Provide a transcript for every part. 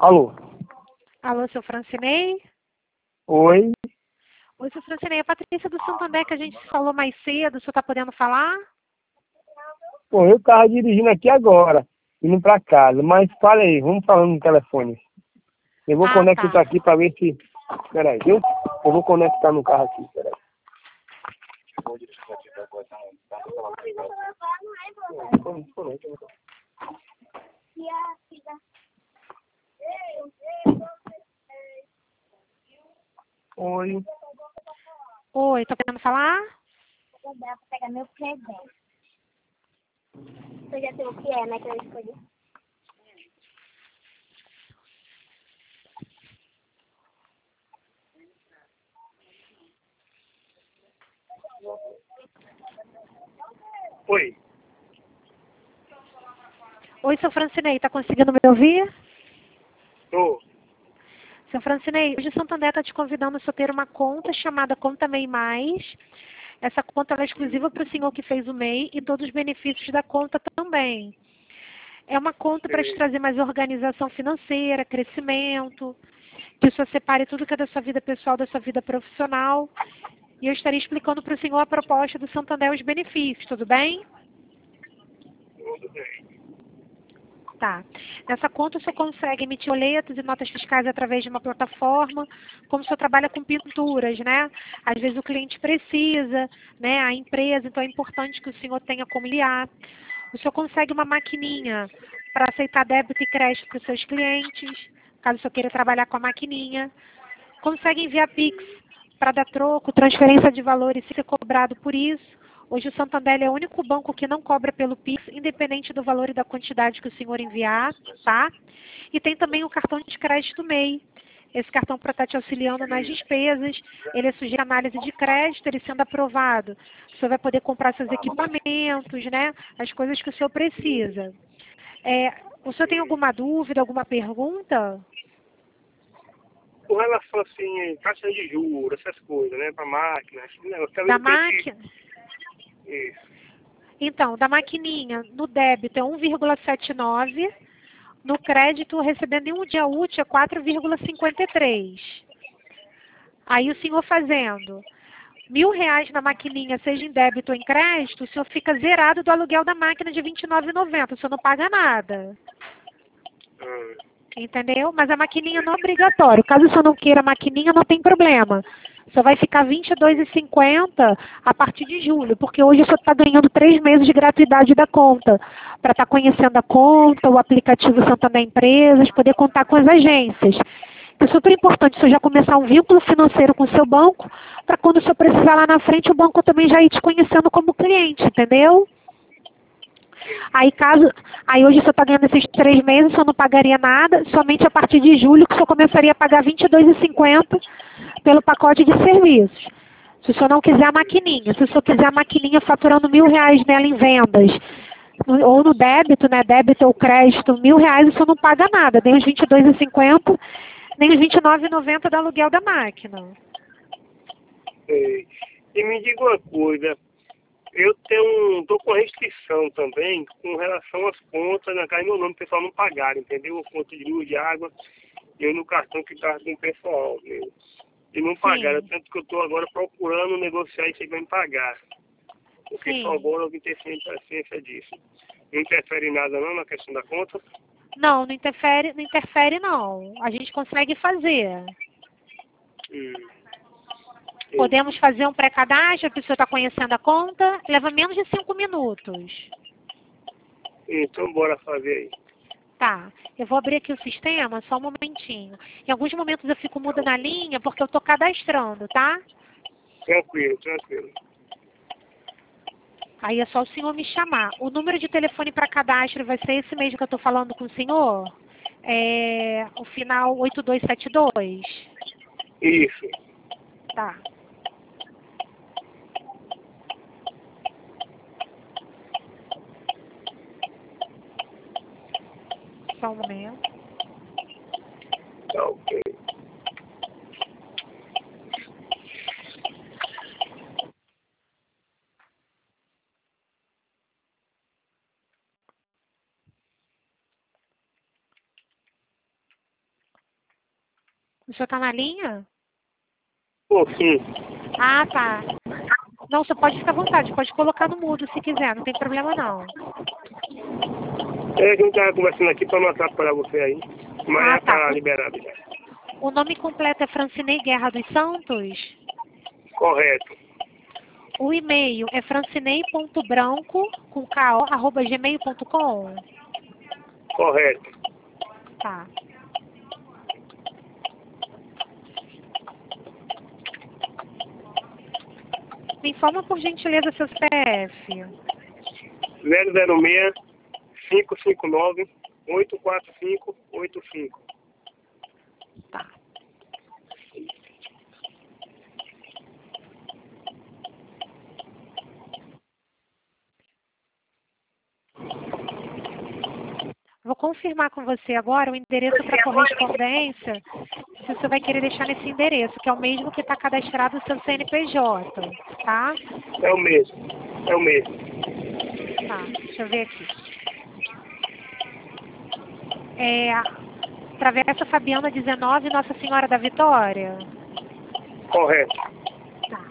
Alô? Alô, seu Francinei? Oi? Oi, seu Francinei. É a Patrícia do Santander que a gente falou mais cedo. O senhor está podendo falar? Pô, eu tava dirigindo aqui agora, indo pra casa, mas fala aí, vamos falando no telefone. Eu vou Ah, conectar tá. aqui pra ver se... Peraí, viu? Eu vou conectar no carro aqui, peraí. Oi. Oi, tá podendo falar? Vou pegar meu presente. Eu já sei o que é, né, que eu escolhi. Oi. Oi, seu Francinei. Tá conseguindo me ouvir? Tô. Seu Francinei, hoje o Santander está te convidando a ter uma conta chamada Conta MEI Mais. Essa conta ela é exclusiva para o senhor que fez o MEI e todos os benefícios da conta também. É uma conta para te trazer mais organização financeira, crescimento, que o senhor separe tudo que é da sua vida pessoal, da sua vida profissional. E eu estaria explicando para o senhor a proposta do Santander e os benefícios, tudo bem? Tudo bem. Tá. Nessa conta o senhor consegue emitir boletos e notas fiscais através de uma plataforma, como o senhor trabalha com pinturas, né? Às vezes o cliente precisa, né? A empresa, então é importante que o senhor tenha como liar. O senhor consegue uma maquininha para aceitar débito e crédito para os seus clientes, caso o senhor queira trabalhar com a maquininha. Consegue enviar Pix para dar troco, transferência de valores e ser cobrado por isso. Hoje o Santander é o único banco que não cobra pelo Pix, independente do valor e da quantidade que o senhor enviar, tá? E tem também o cartão de crédito MEI. Esse cartão para estar te auxiliando nas despesas, ele é sujeito à análise de crédito, ele sendo aprovado. O senhor vai poder comprar seus equipamentos, né? As coisas que o senhor precisa. O senhor tem alguma dúvida, alguma pergunta? Com relação, assim, taxa de juros, essas coisas, né, pra máquina, esse negócio, talvez Da eu precise. máquina? Isso. Então, da maquininha, no débito é 1,79, no crédito, recebendo em um dia útil, é 4,53. Aí o senhor fazendo R$ 1.000 na maquininha, seja em débito ou em crédito, o senhor fica zerado do aluguel da máquina de R$ 29,90. O senhor não paga nada. Hum. Entendeu? Mas a maquininha não é obrigatório. Caso o senhor não queira a maquininha, não tem problema. Só vai ficar R$ 22,50 a partir de julho, porque hoje o senhor está ganhando 3 meses de gratuidade da conta, para estar conhecendo a conta, o aplicativo Santander Empresas, poder contar com as agências. É super importante o senhor já começar um vínculo financeiro com o seu banco, para quando o senhor precisar lá na frente, o banco também já ir te conhecendo como cliente, entendeu? Aí hoje o senhor está ganhando esses 3 meses, o senhor não pagaria nada, somente a partir de julho que o senhor começaria a pagar R$ 22,50 pelo pacote de serviços. Se o senhor não quiser a maquininha, se o senhor quiser a maquininha faturando R$ 1.000 nela em vendas, ou no débito, né, débito ou crédito, R$ 1.000, o senhor não paga nada, nem os R$ 22,50, nem os R$ 29,90 do aluguel da máquina. Sei. E me diga uma coisa, eu tô com restrição também com relação às contas na casa do meu nome, o pessoal não pagaram, entendeu? A conta de luz, de água, eu no cartão que estava com o pessoal, meu. E não pagaram, Sim, tanto que eu estou agora procurando negociar e chegar em pagar. Porque só sim. agora eu vim ter ciência disso. Não interfere em nada não na questão da conta? Não, não interfere, não interfere não. A gente consegue fazer. Hum. Podemos fazer um pré-cadastro, a pessoa está conhecendo a conta, leva menos de 5 minutos. Então bora fazer aí. Tá, eu vou abrir aqui o sistema, só um momentinho. Em alguns momentos eu fico muda na linha porque eu estou cadastrando, tá? Tranquilo, tranquilo. Aí é só o senhor me chamar. O número de telefone para cadastro vai ser esse mesmo que eu estou falando com o senhor? É o final 8272. Isso. Tá. Só um momento. Tá ok. O senhor está na linha? Pô, sim. Ah, tá. Não, você pode ficar à vontade, pode colocar no mudo se quiser, não tem problema não. É que a gente tava conversando aqui para não atrapalhar você aí. Mas Ah, já tá. tá liberado já. O nome completo é Francinei Guerra dos Santos? Correto. O e-mail é francinei.branco, com ko, arroba gmail.com? Correto. Tá. Me informa por gentileza seu CPF. 006 559 84585. Tá. Vou confirmar com você agora o endereço para correspondência, se você vai querer deixar nesse endereço, que é o mesmo que está cadastrado no seu CNPJ, tá? É o mesmo. É o mesmo. Tá, deixa eu ver aqui. É Travessa Fabiana 19, Nossa Senhora da Vitória? Correto. Tá.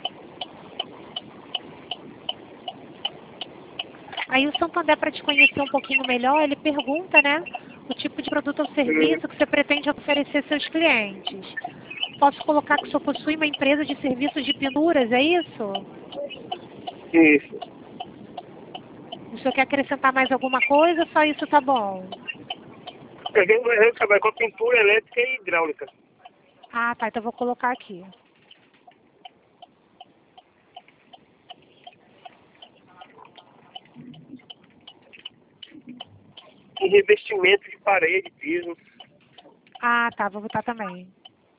Aí o Santander, para te conhecer um pouquinho melhor, ele pergunta, né, o tipo de produto ou serviço que você pretende oferecer aos seus clientes. Posso colocar que o senhor possui uma empresa de serviços de penduras, é isso? Isso. O senhor quer acrescentar mais alguma coisa ou só isso tá bom? Eu trabalho com pintura elétrica e hidráulica. Ah, tá, então eu vou colocar aqui. E revestimento de parede, piso. Ah, tá, vou botar também.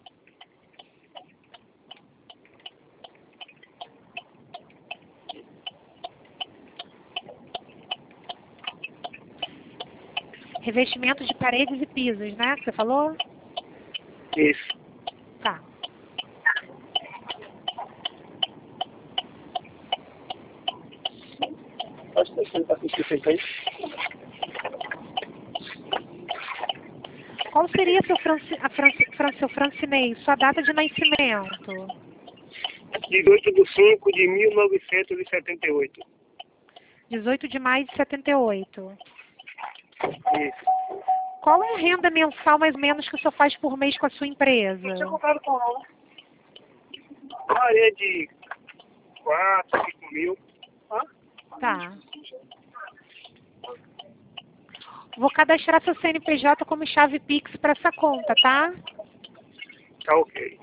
Revestimento de paredes e pisos, né, que você falou? Isso. Tá. Acho que você está assistindo aí. Qual seria seu Francinei, sua data de nascimento? 18/5 de 1978. 18 de maio de 78. Isso. Qual é a renda mensal, mais ou menos, que o senhor faz por mês com a sua empresa? Área de 4, 5 mil. Tá. Vou cadastrar seu CNPJ como chave Pix para essa conta, tá? Tá ok.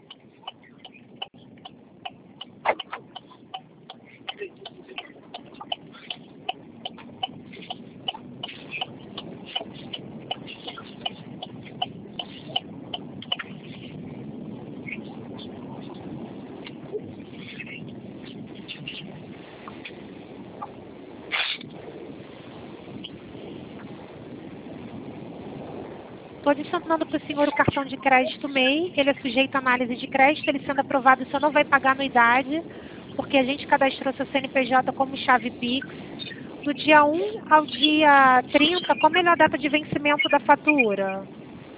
Estou adicionando para o senhor o cartão de crédito MEI. Ele é sujeito à análise de crédito. Ele sendo aprovado, o senhor não vai pagar anuidade, porque a gente cadastrou seu CNPJ como chave Pix. Do dia 1 ao dia 30, qual a melhor data de vencimento da fatura?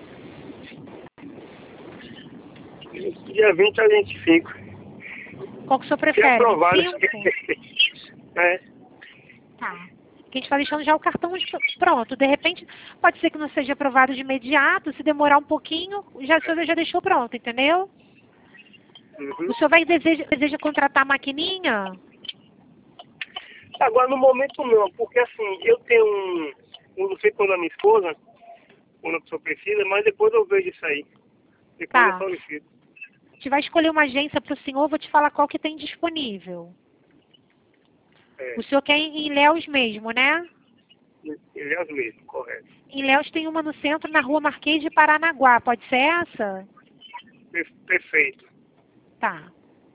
Dia 20 a 25. Qual que o senhor Se prefere? aprovado. 25? É. Tá. Que a gente está deixando já o cartão pronto. De repente, pode ser que não seja aprovado de imediato. Se demorar um pouquinho, o senhor já deixou pronto, entendeu? Uhum. O senhor deseja contratar a maquininha? Agora, no momento, não. Porque, assim, eu tenho não sei quando a minha esposa, quando a pessoa precisa, mas depois eu vejo isso aí. Depois eu Tá. solicito. A gente vai escolher uma agência para o senhor. Vou te falar qual que tem disponível. É. O senhor quer em Ilhéus mesmo, né? Ele é os mesmos, correto. Em Ilhéus tem uma no centro, na rua Marquês de Paranaguá. Pode ser essa? Perfeito. Tá.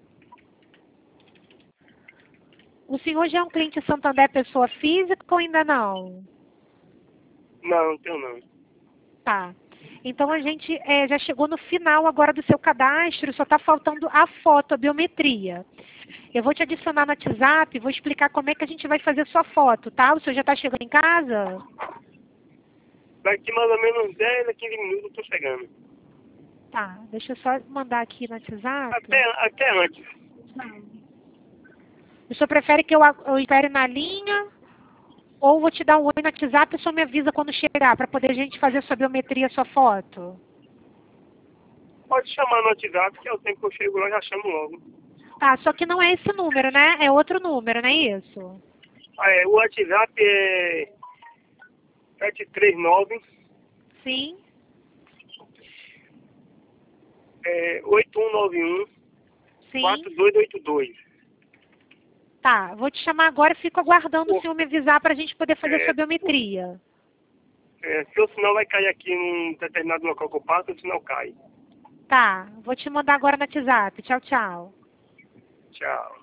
O senhor já é um cliente Santander pessoa física ou ainda não? Não tenho não. Tá. Então a gente já chegou no final agora do seu cadastro, só está faltando a foto, a biometria. Eu vou te adicionar no WhatsApp, vou explicar como é que a gente vai fazer sua foto, tá? O senhor já está chegando em casa? Daqui mais ou menos 10 a 15 minutos eu tô chegando. Tá, deixa eu só mandar aqui no WhatsApp. Até antes. O senhor prefere que eu espere na linha? Ou vou te dar um oi no WhatsApp e o senhor me avisa quando chegar, para poder a gente fazer sua biometria, sua foto? Pode chamar no WhatsApp, que é o tempo que eu chego lá, já chamo logo. Tá, só que não é esse número, né? É outro número, não é isso? O WhatsApp é 739 Sim. 8191 Sim. 4282. Tá, vou te chamar agora e fico aguardando o senhor me avisar para a gente poder fazer sua biometria. Seu sinal vai cair aqui num determinado local que eu passo, o sinal cai. Tá, vou te mandar agora no WhatsApp. Tchau, tchau. Tchau.